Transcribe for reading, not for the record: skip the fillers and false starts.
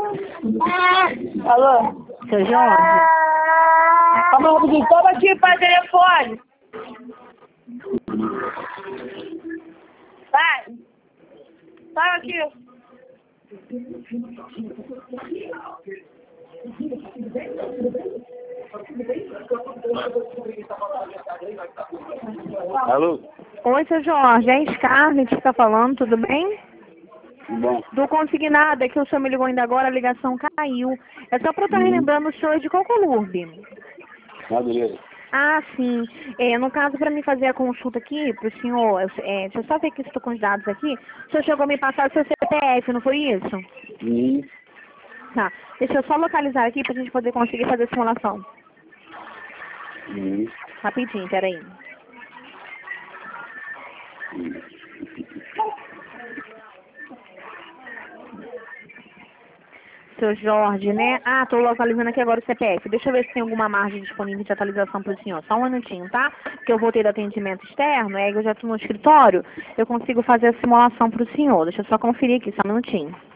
Alô? Seu Jorge? Calma rapidinho, toma aqui para telefone. Vai. Sai aqui. Alô? Oi, seu Jorge, é a Scarlett que tá falando, tudo bem? Bom, Do consignado, é que o senhor me ligou ainda agora, a ligação caiu. É só para eu estar relembrando o senhor de qual clube? Madureira. Ah, sim. No caso, para mim fazer a consulta aqui para o senhor, deixa eu só ver que estou com os dados aqui. O senhor chegou a me passar o seu CPF, não foi isso? Tá. Deixa eu só localizar aqui para a gente poder conseguir fazer a simulação. Rapidinho, peraí. Seu Jorge, né? Ah, tô localizando aqui agora o CPF. Deixa eu ver se tem alguma margem disponível de atualização para o senhor. Só um minutinho, tá? Porque eu voltei do atendimento externo, aí eu já estou no escritório, eu consigo fazer a simulação para o senhor. Deixa eu só conferir aqui, só um minutinho.